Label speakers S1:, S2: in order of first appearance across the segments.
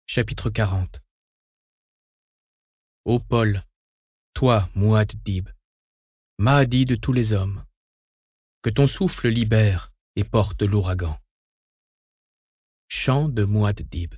S1: Chapitre 40. Ô Paul, toi, Muad-Dib, Mahdi de tous les hommes, que ton souffle libère et porte l'ouragan. Chant de Muad-Dib.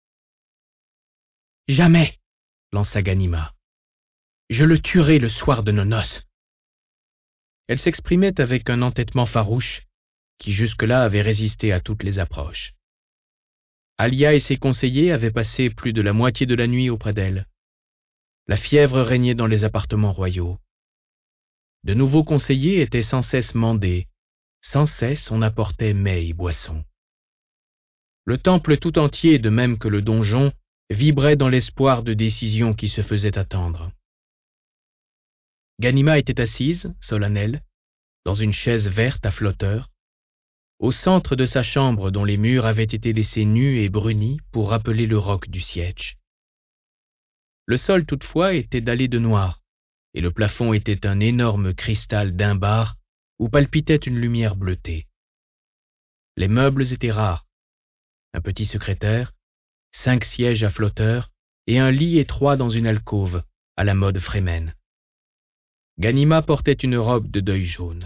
S1: Jamais, lança Ganima, je le tuerai le soir de nos noces. Elle s'exprimait avec un entêtement farouche qui jusque-là avait résisté à toutes les approches. Alia et ses conseillers avaient passé plus de la moitié de la nuit auprès d'elle. La fièvre régnait dans les appartements royaux. De nouveaux conseillers étaient sans cesse mandés, sans cesse on apportait mets et boissons. Le temple tout entier, de même que le donjon, vibrait dans l'espoir de décisions qui se faisaient attendre. Ganima était assise, solennelle, dans une chaise verte à flotteurs, au centre de sa chambre dont les murs avaient été laissés nus et brunis pour rappeler le roc du siège. Le sol toutefois était dallé de noir, et le plafond était un énorme cristal d'imbar où palpitait une lumière bleutée. Les meubles étaient rares. Un petit secrétaire, 5 sièges à flotteurs et un lit étroit dans une alcôve, à la mode frémène. Ganima portait une robe de deuil jaune.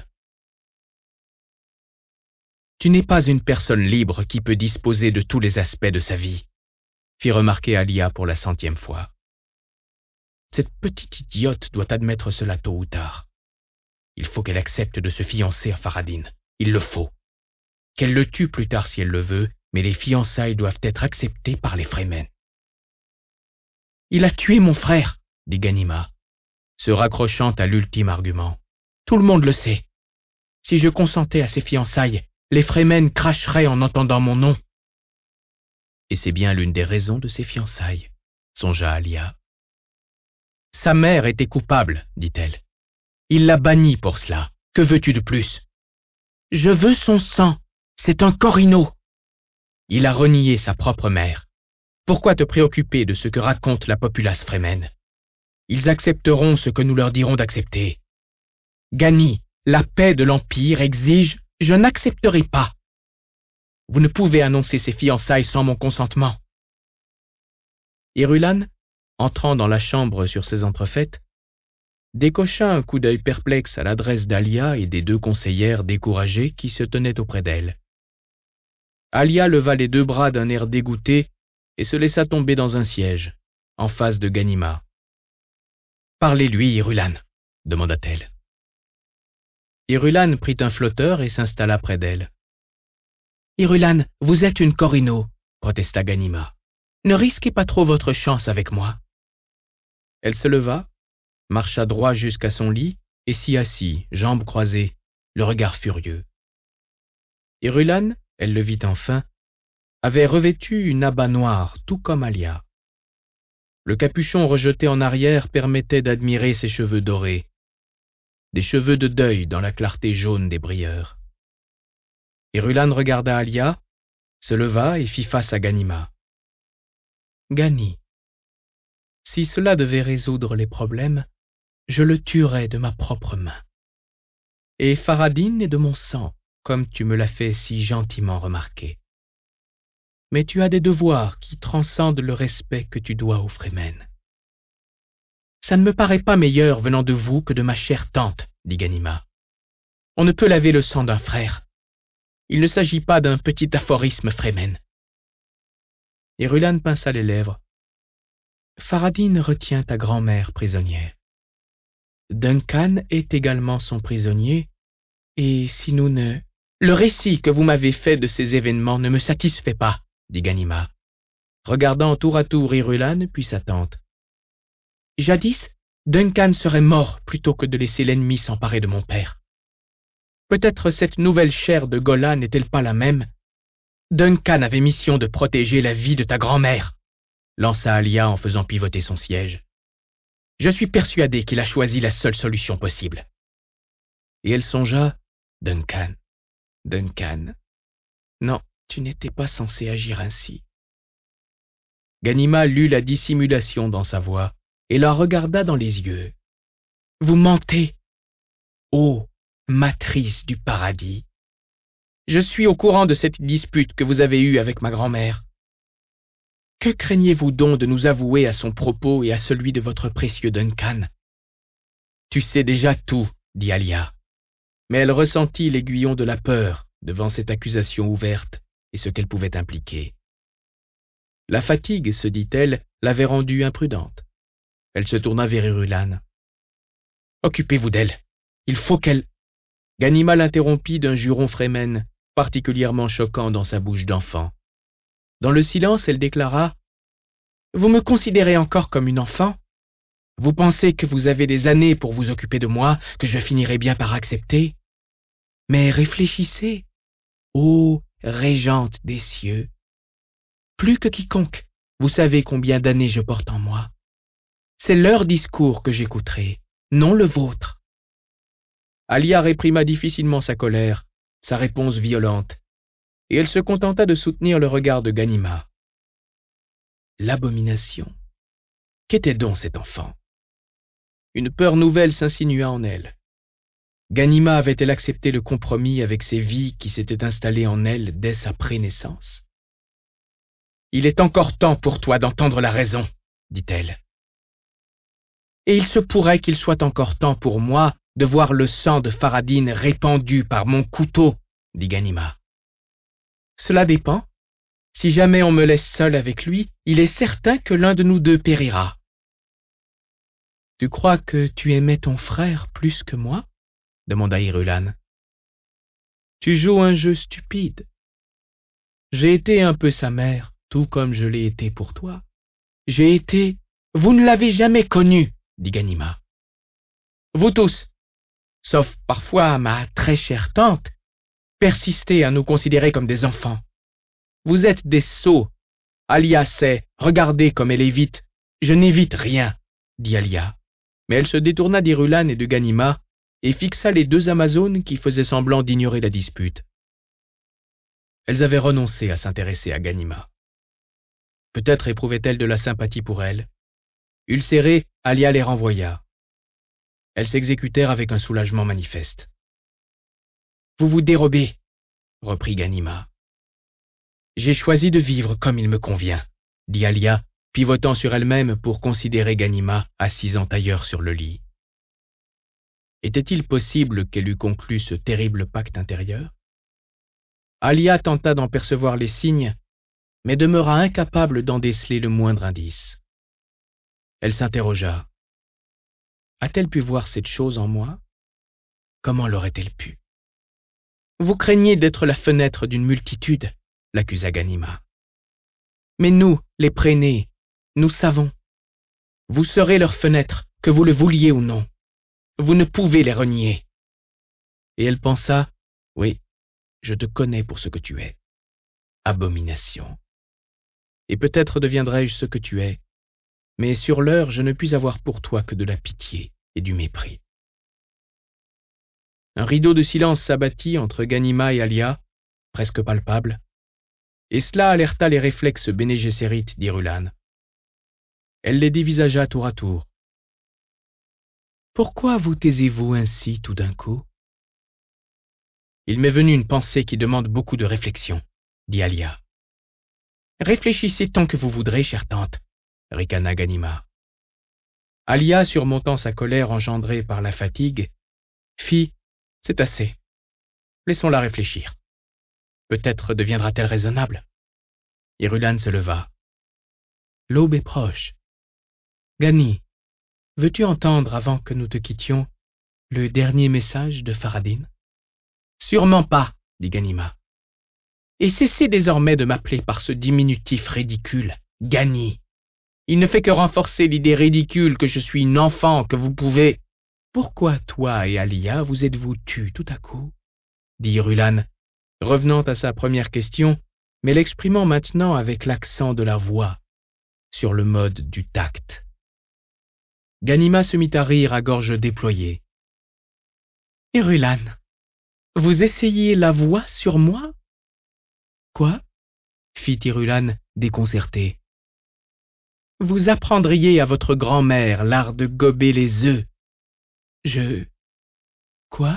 S1: « Tu n'es pas une personne libre qui peut disposer de tous les aspects de sa vie », fit remarquer Alia pour la 100e fois. Cette petite idiote doit admettre cela tôt ou tard. Il faut qu'elle accepte de se fiancer à Faradin. Il le faut. Qu'elle le tue plus tard si elle le veut, mais les fiançailles doivent être acceptées par les Fremen. « Il a tué mon frère, » dit Ganima, se raccrochant à l'ultime argument. « Tout le monde le sait. Si je consentais à ces fiançailles, les Fremen cracheraient en entendant mon nom. » Et c'est bien l'une des raisons de ces fiançailles, songea Alia. Sa mère était coupable, dit-elle. Il l'a bannie pour cela. Que veux-tu de plus? Je veux son sang. C'est un Corino. Il a renié sa propre mère. Pourquoi te préoccuper de ce que raconte la populace Fremen? Ils accepteront ce que nous leur dirons d'accepter. Gani, la paix de l'Empire exige, je n'accepterai pas. Vous ne pouvez annoncer ces fiançailles sans mon consentement. Irulan, entrant dans la chambre sur ses entrefaites, décocha un coup d'œil perplexe à l'adresse d'Alia et des 2 conseillères découragées qui se tenaient auprès d'elle. Alia leva les 2 bras d'un air dégoûté et se laissa tomber dans un siège, en face de Ganima. « Parlez-lui, Irulan, » demanda-t-elle. Irulan prit un flotteur et s'installa près d'elle. « Irulan, vous êtes une Corino, » protesta Ganima. « Ne risquez pas trop votre chance avec moi. » Elle se leva, marcha droit jusqu'à son lit et s'y assit, jambes croisées, le regard furieux. Irulan, elle le vit enfin, avait revêtu une abba noire, tout comme Alia. Le capuchon rejeté en arrière permettait d'admirer ses cheveux dorés, des cheveux de deuil dans la clarté jaune des brieurs. Irulan regarda Alia, se leva et fit face à Ganima. « Gani, si cela devait résoudre les problèmes, je le tuerais de ma propre main. Et Faradin est de mon sang, comme tu me l'as fait si gentiment remarquer. Mais tu as des devoirs qui transcendent le respect que tu dois aux Fremen. »« Ça ne me paraît pas meilleur venant de vous que de ma chère tante, » dit Ganima. « On ne peut laver le sang d'un frère. Il ne s'agit pas d'un petit aphorisme Fremen. » Irulan pinça les lèvres. « Faradin retient ta grand-mère prisonnière. Duncan est également son prisonnier, et si nous ne... »« Le récit que vous m'avez fait de ces événements ne me satisfait pas, » dit Ganima, regardant tour à tour Irulan puis sa tante. « Jadis, Duncan serait mort plutôt que de laisser l'ennemi s'emparer de mon père. Peut-être cette nouvelle chair de Gola n'est-elle pas la même? Duncan avait mission de protéger la vie de ta grand-mère, lança Alia en faisant pivoter son siège. Je suis persuadé qu'il a choisi la seule solution possible. Et elle songea, Duncan. Non, tu n'étais pas censé agir ainsi. Ganima lut la dissimulation dans sa voix et la regarda dans les yeux. Vous mentez. Ô matrice du paradis. Je suis au courant de cette dispute que vous avez eue avec ma grand-mère. Que craignez-vous donc de nous avouer à son propos et à celui de votre précieux Duncan? Tu sais déjà tout, dit Alia. Mais elle ressentit l'aiguillon de la peur devant cette accusation ouverte et ce qu'elle pouvait impliquer. La fatigue, se dit-elle, l'avait rendue imprudente. Elle se tourna vers Irulan. « Occupez-vous d'elle. Il faut qu'elle... » Ganima l'interrompit d'un juron fremen, particulièrement choquant dans sa bouche d'enfant. Dans le silence, elle déclara « Vous me considérez encore comme une enfant? Vous pensez que vous avez des années pour vous occuper de moi, que je finirai bien par accepter? Mais réfléchissez, ô régente des cieux. Plus que quiconque, vous savez combien d'années je porte en moi. C'est leur discours que j'écouterai, non le vôtre. » Alia réprima difficilement sa colère, sa réponse violente, et elle se contenta de soutenir le regard de Ganima. L'abomination. Qu'était donc cet enfant? Une peur nouvelle s'insinua en elle. Ganima avait-elle accepté le compromis avec ces vies qui s'étaient installées en elle dès sa prénaissance? « Il est encore temps pour toi d'entendre la raison, » dit-elle. « Et il se pourrait qu'il soit encore temps pour moi de voir le sang de Faradine répandu par mon couteau, » dit Ganima. « Cela dépend. Si jamais on me laisse seul avec lui, il est certain que l'un de nous deux périra. »« Tu crois que tu aimais ton frère plus que moi ?» demanda Irulan. « Tu joues un jeu stupide. J'ai été un peu sa mère, tout comme je l'ai été pour toi. J'ai été... » « Vous ne l'avez jamais connu, » dit Ganima. « Vous tous, sauf parfois ma très chère tante, persistez à nous considérer comme des enfants. Vous êtes des sots. Alia sait, regardez comme elle évite. »« Je n'évite rien, » dit Alia. Mais elle se détourna d'Irulan et de Ganima et fixa les deux Amazones qui faisaient semblant d'ignorer la dispute. Elles avaient renoncé à s'intéresser à Ganima. Peut-être éprouvait-elle de la sympathie pour elle. Ulcérée, Alia les renvoya. Elles s'exécutèrent avec un soulagement manifeste. « Vous vous dérobez, » reprit Ganima. « J'ai choisi de vivre comme il me convient, » dit Alia, pivotant sur elle-même pour considérer Ganima assise en tailleur sur le lit. Était-il possible qu'elle eût conclu ce terrible pacte intérieur? Alia tenta d'en percevoir les signes, mais demeura incapable d'en déceler le moindre indice. Elle s'interrogea. A-t-elle pu voir cette chose en moi? Comment l'aurait-elle pu? Vous craignez d'être la fenêtre d'une multitude, l'accusa Ganima. Mais nous, les prénés, nous savons. Vous serez leur fenêtre, que vous le vouliez ou non. Vous ne pouvez les renier. Et elle pensa, oui, je te connais pour ce que tu es. Abomination. Et peut-être deviendrai-je ce que tu es. Mais sur l'heure, je ne puis avoir pour toi que de la pitié et du mépris. Un rideau de silence s'abattit entre Ganima et Alia, presque palpable, et cela alerta les réflexes Bene Gesserit d'Irulan. Elle les dévisagea tour à tour. « Pourquoi vous taisez-vous ainsi tout d'un coup ?»« Il m'est venu une pensée qui demande beaucoup de réflexion, » dit Alia. « Réfléchissez tant que vous voudrez, chère tante, » ricana Ganima. Alia, surmontant sa colère engendrée par la fatigue, fit « C'est assez. Laissons-la réfléchir. Peut-être deviendra-t-elle raisonnable. » Irulan se leva. « L'aube est proche. Gani, veux-tu entendre avant que nous te quittions le dernier message de Faradine ?»« Sûrement pas, » dit Ganima. « Et cessez désormais de m'appeler par ce diminutif ridicule, Gani. Il ne fait que renforcer l'idée ridicule que je suis une enfant, que vous pouvez... » « Pourquoi toi et Alia vous êtes-vous tus tout à coup ?» dit Irulan, revenant à sa première question, mais l'exprimant maintenant avec l'accent de la voix, sur le mode du tact. Ganima se mit à rire à gorge déployée. « Irulan, vous essayez la voix sur moi ?»« Quoi ?» fit Irulan déconcerté. « Vous apprendriez à votre grand-mère l'art de gober les œufs. » « Quoi ?»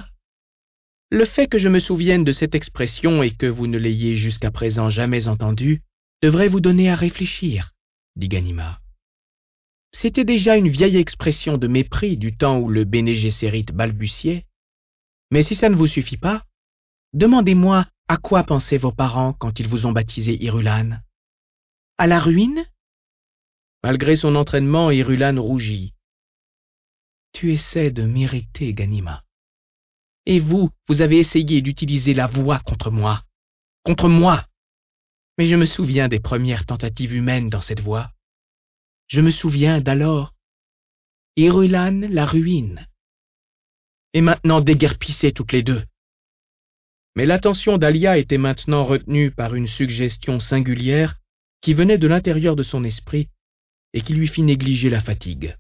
S1: Le fait que je me souvienne de cette expression et que vous ne l'ayez jusqu'à présent jamais entendue devrait vous donner à réfléchir. dit Ganima. C'était déjà une vieille expression de mépris du temps où le Bene Gesserit balbutiait. Mais si ça ne vous suffit pas, demandez-moi à quoi pensaient vos parents quand ils vous ont baptisé Irulan. À la ruine? Malgré son entraînement, Irulan rougit. Tu essaies de m'irriter, Ganima. Et vous avez essayé d'utiliser la voix contre moi. Contre moi! Mais je me souviens des premières tentatives humaines dans cette voie. Je me souviens d'alors. Irulan la ruine. Et maintenant déguerpissez toutes les deux. Mais l'attention d'Alia était maintenant retenue par une suggestion singulière qui venait de l'intérieur de son esprit et qui lui fit négliger la fatigue.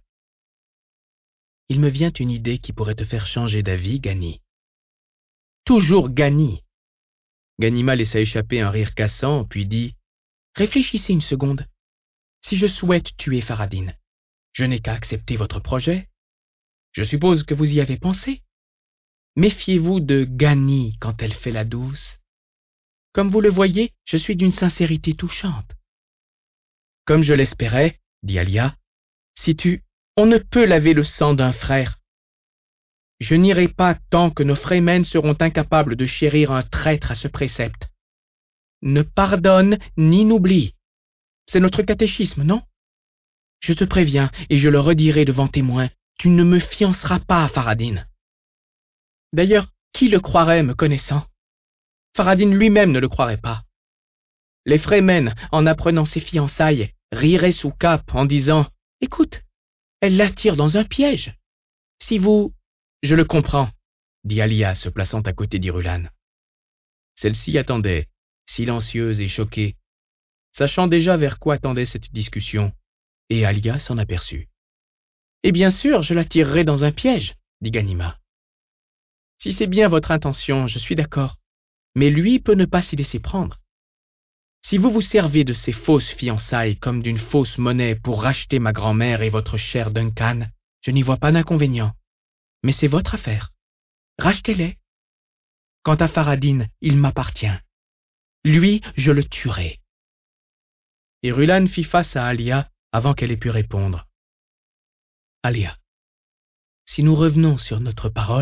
S1: Il me vient une idée qui pourrait te faire changer d'avis, Gani. Toujours Gani. Ganima laissa échapper un rire cassant, puis dit « Réfléchissez une seconde. Si je souhaite tuer Faradine, je n'ai qu'à accepter votre projet. Je suppose que vous y avez pensé. Méfiez-vous de Gani quand elle fait la douce. Comme vous le voyez, je suis d'une sincérité touchante. » Comme je l'espérais, dit Alia, sais-tu, on ne peut laver le sang d'un frère. Je n'irai pas tant que nos Fremen seront incapables de chérir un traître à ce précepte. Ne pardonne ni n'oublie. C'est notre catéchisme, non? Je te préviens, et je le redirai devant témoins, tu ne me fianceras pas à Faradine. D'ailleurs, qui le croirait me connaissant? Faradine lui-même ne le croirait pas. Les Fremen, en apprenant ses fiançailles, riraient sous cape en disant « Écoute, elle l'attire dans un piège. Si vous... » Je le comprends, dit Alia se plaçant à côté d'Irulan. Celle-ci attendait, silencieuse et choquée, sachant déjà vers quoi tendait cette discussion, et Alia s'en aperçut. « Et bien sûr, je l'attirerai dans un piège, dit Ganima. Si c'est bien votre intention, je suis d'accord, mais lui peut ne pas s'y laisser prendre. Si vous vous servez de ces fausses fiançailles comme d'une fausse monnaie pour racheter ma grand-mère et votre cher Duncan, je n'y vois pas d'inconvénient. Mais c'est votre affaire. Rachetez-les. Quant à Faradine, il m'appartient. Lui, je le tuerai. » Irulan fit face à Alia avant qu'elle ait pu répondre. « Alia, si nous revenons sur notre parole... »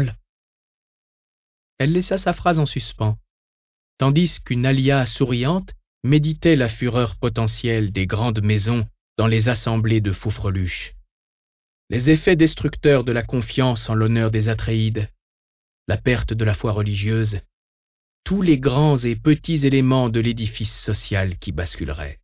S1: Elle laissa sa phrase en suspens, tandis qu'une Alia souriante méditait la fureur potentielle des grandes maisons dans les assemblées de Foufreluche. Les effets destructeurs de la confiance en l'honneur des Atréides, la perte de la foi religieuse, tous les grands et petits éléments de l'édifice social qui basculeraient.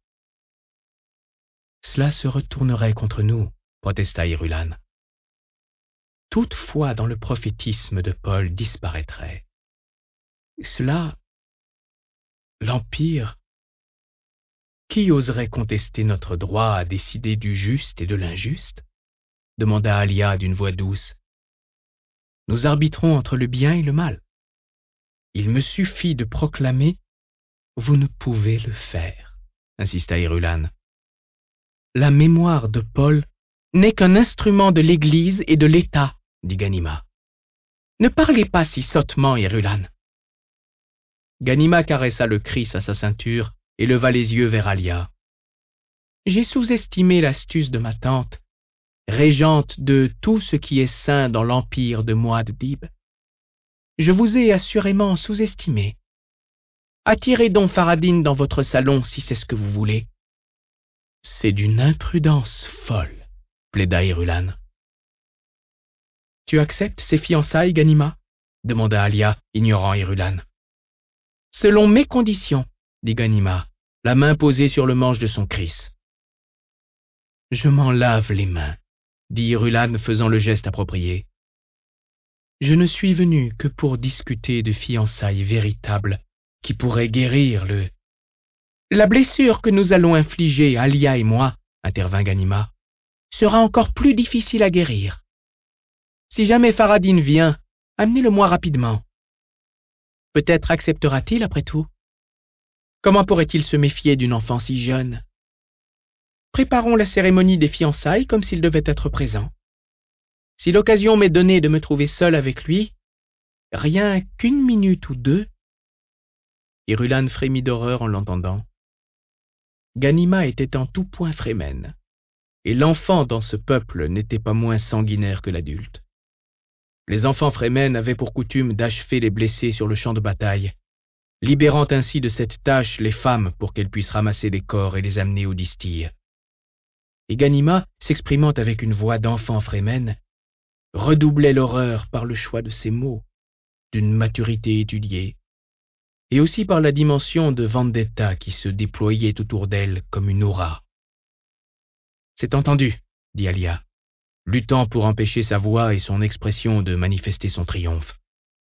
S1: « Cela se retournerait contre nous, » protesta Irulan. « Toute foi dans le prophétisme de Paul disparaîtrait. Cela, l'Empire, qui oserait contester notre droit à décider du juste et de l'injuste? Demanda Alia d'une voix douce. Nous arbitrons entre le bien et le mal. Il me suffit de proclamer « Vous ne pouvez le faire », insista Irulan. La mémoire de Paul n'est qu'un instrument de l'Église et de l'État, dit Ganima. Ne parlez pas si sottement, Irulan. Ganima caressa le Christ à sa ceinture et leva les yeux vers Alia. J'ai sous-estimé l'astuce de ma tante, régente de tout ce qui est saint dans l'empire de Muad'Dib. Je vous ai assurément sous-estimé. Attirez donc Faradine dans votre salon si c'est ce que vous voulez. C'est d'une imprudence folle, plaida Irulan. Tu acceptes ces fiançailles, Ganima? Demanda Alia, ignorant Irulan. Selon mes conditions, dit Ganima, la main posée sur le manche de son Christ. Je m'en lave les mains, dit Irulan faisant le geste approprié. Je ne suis venu que pour discuter de fiançailles véritables qui pourraient guérir le... La blessure que nous allons infliger, Alia et moi, intervint Ganima, sera encore plus difficile à guérir. Si jamais Faradine vient, amenez-le-moi rapidement. Peut-être acceptera-t-il après tout. Comment pourrait-il se méfier d'une enfant si jeune? Préparons la cérémonie des fiançailles comme s'il devait être présent. Si l'occasion m'est donnée de me trouver seul avec lui, rien qu'une minute ou deux... Irulan frémit d'horreur en l'entendant. Ganima était en tout point Fremen, et l'enfant dans ce peuple n'était pas moins sanguinaire que l'adulte. Les enfants Fremen avaient pour coutume d'achever les blessés sur le champ de bataille, libérant ainsi de cette tâche les femmes pour qu'elles puissent ramasser les corps et les amener aux distilles. Et Ganima, s'exprimant avec une voix d'enfant Fremen, redoublait l'horreur par le choix de ses mots, d'une maturité étudiée, et aussi par la dimension de vendetta qui se déployait autour d'elle comme une aura. « C'est entendu, » dit Alia, luttant pour empêcher sa voix et son expression de manifester son triomphe.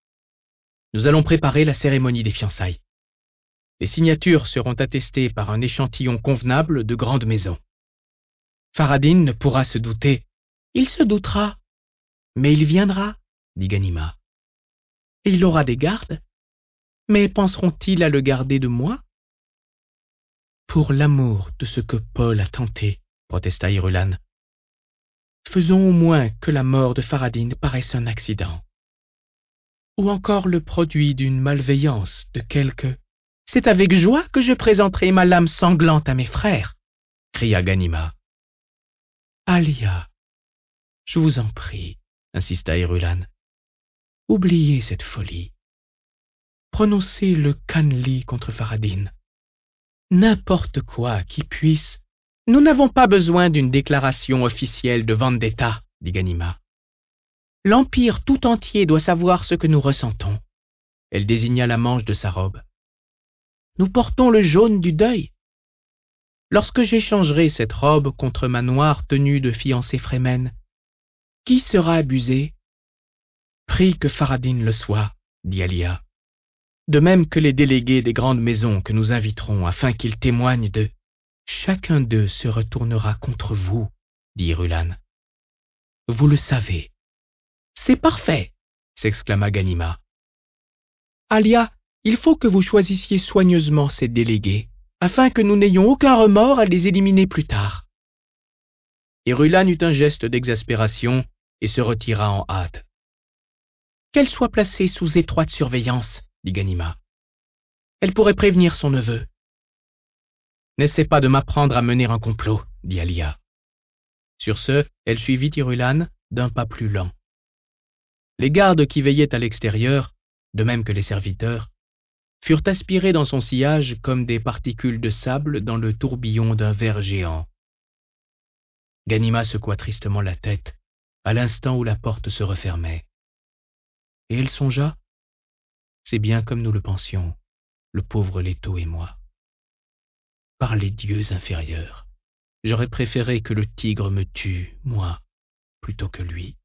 S1: « Nous allons préparer la cérémonie des fiançailles. Les signatures seront attestées par un échantillon convenable de grande maison. Faradin ne pourra se douter. »« Il se doutera, mais il viendra, » dit Ganima. « Il aura des gardes, mais penseront-ils à le garder de moi ?»« Pour l'amour de ce que Paul a tenté, » protesta Irulan. « Faisons au moins que la mort de Faradin paraisse un accident. Ou encore le produit d'une malveillance de quelque... »« C'est avec joie que je présenterai ma lame sanglante à mes frères, » cria Ganima. « Alia, je vous en prie, » insista Irulan. « Oubliez cette folie. Prononcez le Canli contre Faradin. N'importe quoi qui puisse... »« Nous n'avons pas besoin d'une déclaration officielle de vendetta, » dit Ganima. « L'Empire tout entier doit savoir ce que nous ressentons. » Elle désigna la manche de sa robe. « Nous portons le jaune du deuil. Lorsque j'échangerai cette robe contre ma noire tenue de fiancée Fremen, qui sera abusé ? Prie que Faradin le soit, dit Alia. De même que les délégués des grandes maisons que nous inviterons afin qu'ils témoignent de... Chacun d'eux se retournera contre vous, dit Irulan. Vous le savez. C'est parfait, s'exclama Ganima. Alia, il faut que vous choisissiez soigneusement ces délégués, afin que nous n'ayons aucun remords à les éliminer plus tard. Irulan eut un geste d'exaspération et se retira en hâte. Qu'elle soit placée sous étroite surveillance, dit Ganima. Elle pourrait prévenir son neveu. N'essaie pas de m'apprendre à mener un complot, dit Alia. Sur ce, elle suivit Irulan d'un pas plus lent. Les gardes qui veillaient à l'extérieur, de même que les serviteurs, furent aspirés dans son sillage comme des particules de sable dans le tourbillon d'un ver géant. Ganima secoua tristement la tête à l'instant où la porte se refermait. Et elle songea, c'est bien comme nous le pensions, le pauvre Leto et moi. Par les dieux inférieurs, j'aurais préféré que le tigre me tue, moi, plutôt que lui.